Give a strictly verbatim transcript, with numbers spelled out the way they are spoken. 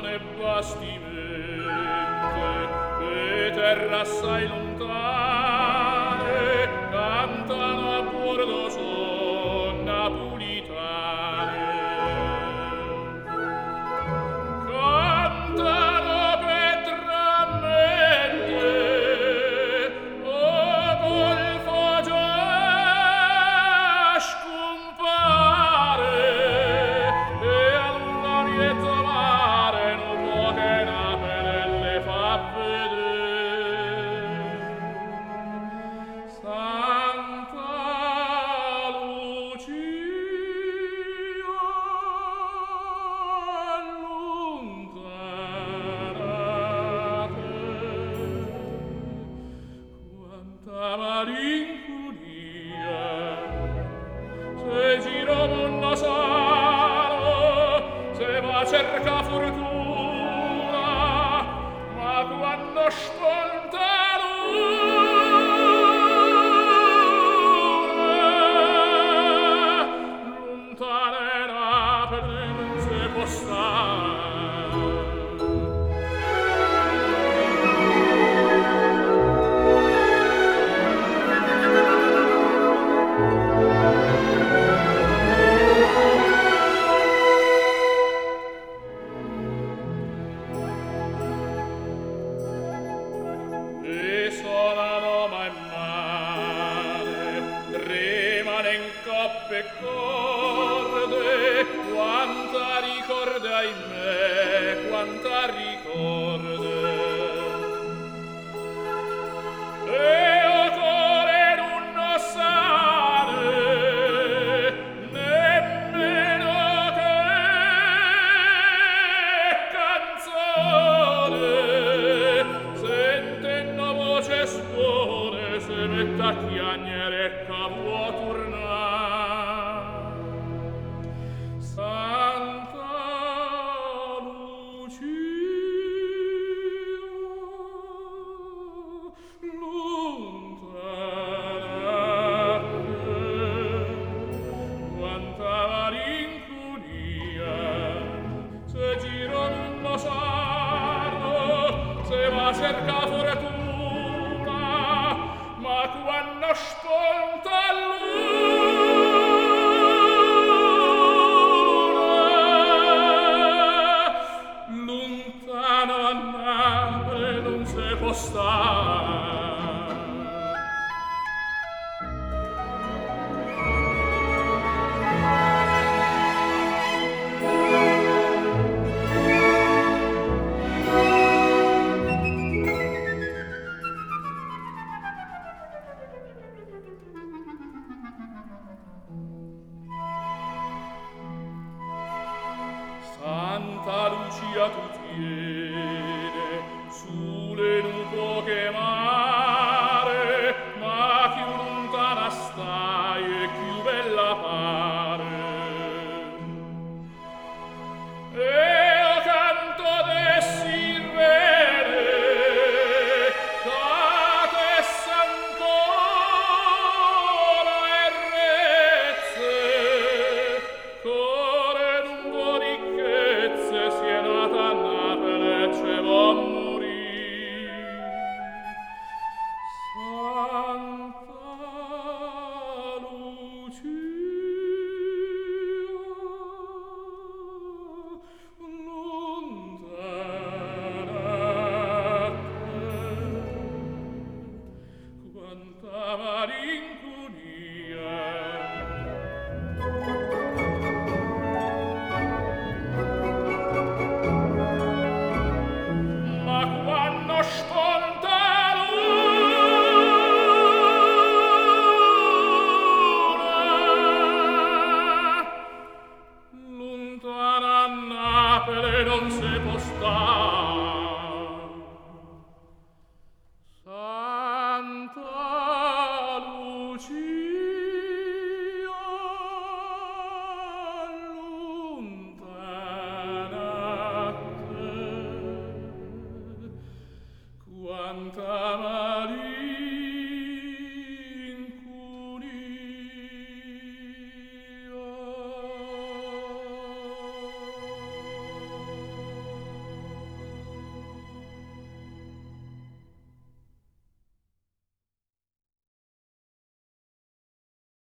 né bastimente, e terra assai lontane cantano a bordo son napolitane. Cantano petramente, o golfo già scompare, e alla lieto mare non può che Napoli le fa vedere. Santa Lucia allontanate, quanta malinconia, se giro non nasaro, se va a cerca fortuna, ma quando sponta lontane Napoli non si può stare. E suonano man mare, tremano in coppe e corde, quanta ricorde, ahimè, quanta ricorde. E o core non sane, nemmeno che canzone, sentendo voce suone, se metta a chiagnere e capo a tornar. Santa Lucia, lontanate, quanta malinconia, se giro non lo sanno, se va a cerca fortuna, ma quando sponta luna, lontano a Napoli non si può stare. Santa Lucia tu tiene sulle nuvoche mare, ma più lontana stai e più bella pare. E o canto de sirene, catesse ancora e rezze, core lungo ricchezze, si è nata a Napoli e ce vo' a morire. Santa Lucia, lontanate, quanta malinconia, ma quando sponta luna, lontana a Napoli non si può stare. Santa Lucia allontanate, quanta